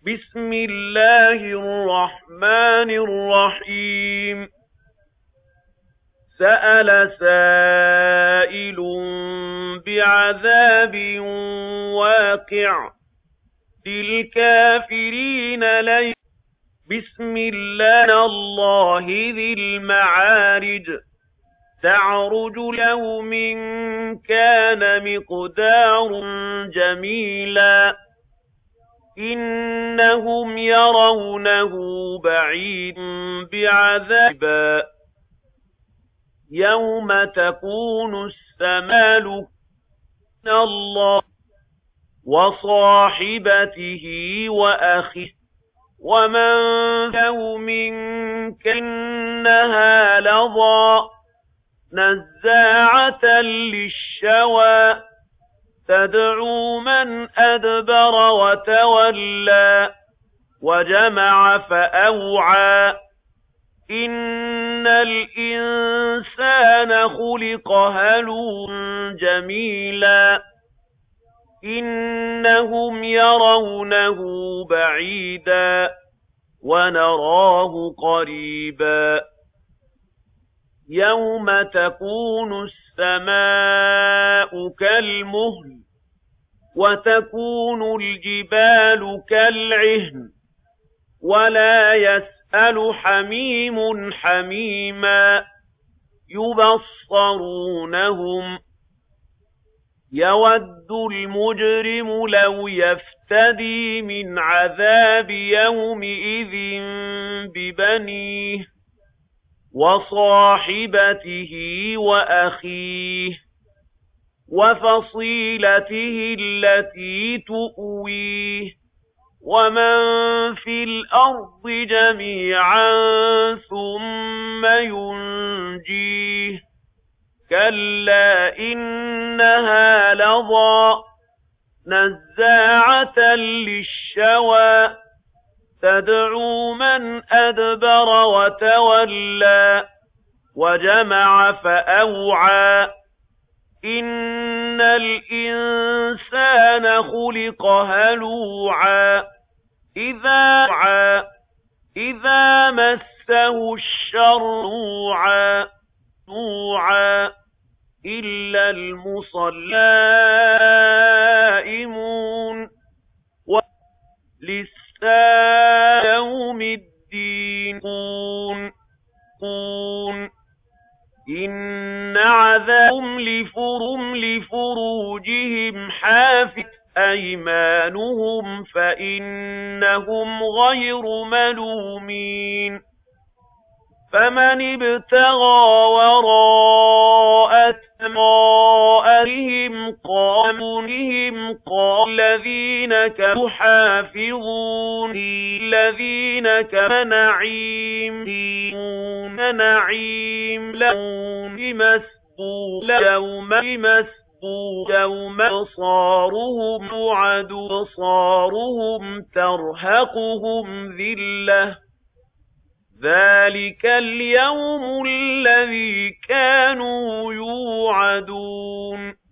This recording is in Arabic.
بسم الله الرحمن الرحيم سأل سائل بعذاب واقع للكافرين ليس بسم الله ذي المعارج تعرج يوم كان مقدار جميلا إنهم يرونه بعيد بعذابا يوم تكون السماء الله وصاحبته وأخيه ومن يوم كأنها لظى نزاعة للشوى تدعو من أدبر وتولى وجمع فأوعى إن الإنسان خلق هلوعا جميلا إنهم يرونه بعيدا ونراه قريبا يوم تكون السماء كالمهل وتكون الجبال كالعهن ولا يسأل حميم حميما يبصرونهم يود المجرم لو يفتدي من عذاب يومئذ ببنيه وصاحبته وأخيه وفصيلته التي تؤويه ومن في الأرض جميعا ثم ينجيه كلا إنها لظى نزاعة للشوى تدعو من أدبر وتولى وجمع فأوعى إن الإنسان خلق هلوعا إذا مسه الشر نوعا إلا المصلائمون يوم الدين إن عذابهم لفروجهم حافظ أيمانهم فإنهم غير ملومين فمن ابتغى وراء أثمائهم قامونهم قال الذين كفروا حافظون الذين كفروا نعيم لهم بمسبوق يوم أبصارهم أبصارهم ترهقهم ذلة ذلك اليوم الذي كانوا يوعدون